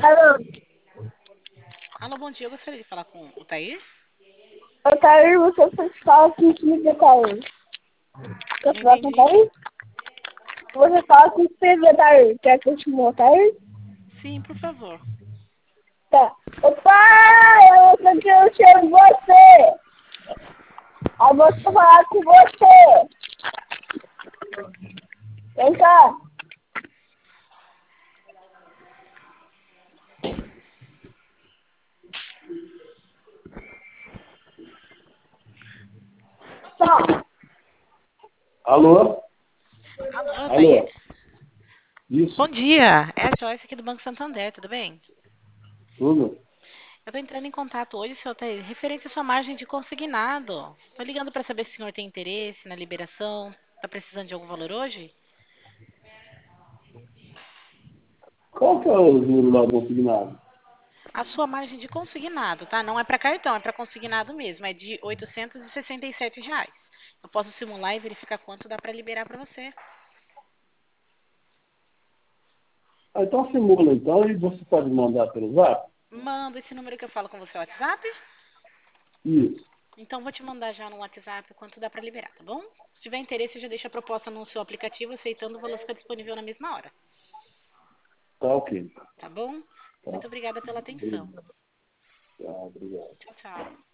Alô, Alô, bom dia. Eu gostaria de falar com o Thaís. Otair, você fala com que Otair? Quer Não falar com entendi. Otair? Você fala com que Otair? Quer que eu te mande Otair? Sim, por favor. Tá. Opa, eu quero ser você. Eu vou falar com você. Vem cá. Tá. Alô? Alô, Thaís? Alô? Isso? Bom dia. É a Joyce aqui do Banco Santander, tudo bem? Tudo? Eu estou entrando em contato hoje, seu Thaís, referente à sua margem de consignado. Estou ligando para saber se o senhor tem interesse na liberação. Está precisando de algum valor hoje? Qual que é o número lá do consignado? A sua margem de consignado, tá? Não é para cartão, é para consignado mesmo. É de R$ 867. Eu posso simular e verificar quanto dá para liberar para você. Ah, então simula então e você pode mandar pelo zap? Manda esse número que eu falo com você no WhatsApp. Isso. Então, vou te mandar já no WhatsApp quanto dá para liberar, tá bom? Se tiver interesse, já deixa a proposta no seu aplicativo, aceitando o valor fica disponível na mesma hora, Tá ok. tá bom? Tá. Muito obrigada pela atenção. Obrigado. Tá, obrigado. Tchau, tchau.